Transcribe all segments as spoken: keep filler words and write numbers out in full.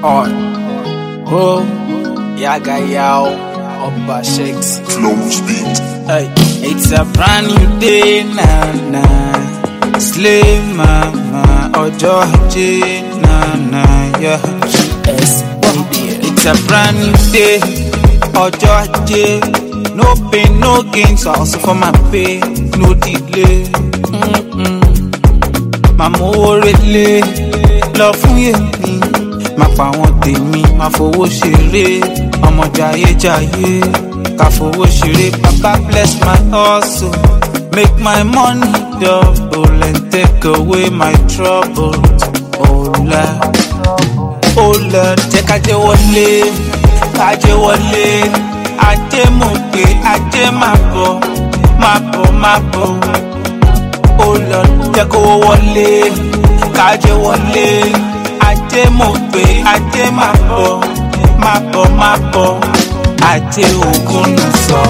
on. Oh, Yaga Yao, Oba Shakes. Flow speed. Hey, it's a brand new day, na na. Slay mama, Ojo J, na na, yeah. Yes, it's a brand new day, Ojo J. No pain, no gain, so I also for my pay, no delay. Mm-mm. Mama orele, love fún yèmí. Ma pa wọn tèmi, ma fowó ṣeré. Ọmọ jayé jayé, ká fowó ṣeré. Papa bless my hustle, make my money double and take away my troubles. Oh Lord, oh Lord, jẹ́ ká jẹ́ wọlé, ká jẹ́ wọlé. Ajé mo pé, ajé máa bọ̀, máa bọ̀, máa bọ̀. Oh Lord, jẹ́ kó wọlé, kájé wọlé. Ajé mo pé, ajé máa bọ̀, máa bọ̀, máa bọ̀. Ajé ògùn nù sọ.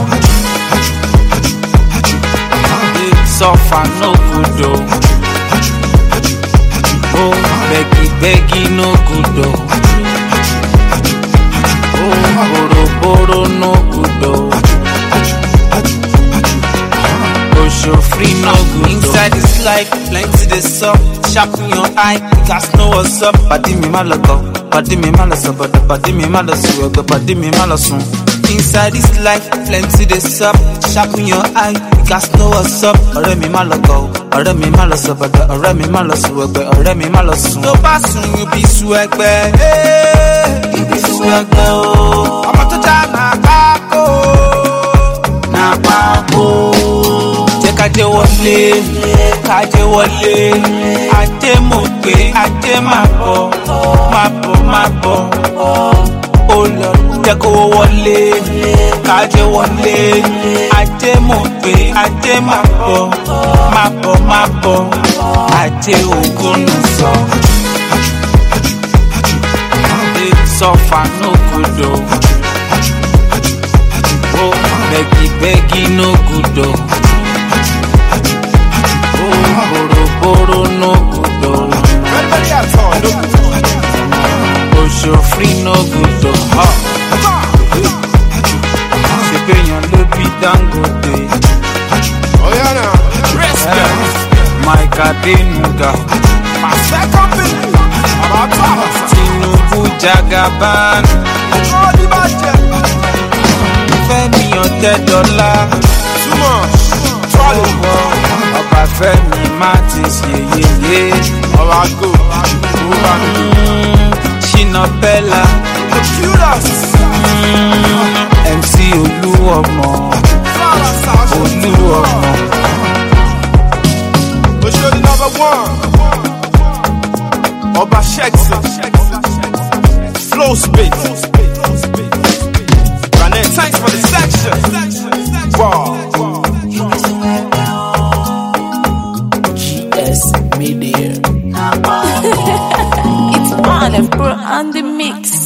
Suffer no good o. Oh, beggy, beggy no good o. Oh, boro, boro no good o. Show free no good. Inside this life, plenty they suck. Sharpen your eye, you guys know what's up. Badi mi ma logo, badi mi ma loso, badi mi ma loso, badi mi ma loso. Inside this life, plenty they suck. Sharpen your eye, you guys know what's up. Ọ̀rẹ́ mi ma logo, ọ̀rẹ́ mi ma loso, ọ̀rẹ́ mi ma loso, ọ̀rẹ́ mi ma loso. Tó bá sùn, you be swagbe, you be swagbe o. Ọmọ tó já na pákó, na pákó. Kájé wọlé, kájé wọlé. Ajé mo pé, ajé máa bọ̀, máa bọ̀, máa bọ̀. Oh Lord, jẹ́ kó wọlé, kájé wọlé. Ajé mo pé, ajé máa bọ̀, máa bọ̀, máa bọ̀. Ajé ògùn nù sọ. Suffer no good o. Oh, beggy, beggy no good o. Boro, boro, no good o. Osho free no good o. Ṣebí èèyàn ló bí Dangote. Mike Adenuga. Tinubu Jagaban. Fẹ́mi Ọ̀tẹ́dọ́lá. Ọba Fẹ́mi Martins yeyeye. Ọba go, ọba go. Shina Bella. M C Olúọmọ. Olúọmọ. Oṣodi number one. Ọba Shekson. Flow speed. Granite, thanks for the section. Wow. Media. It's on, bro, on the mix.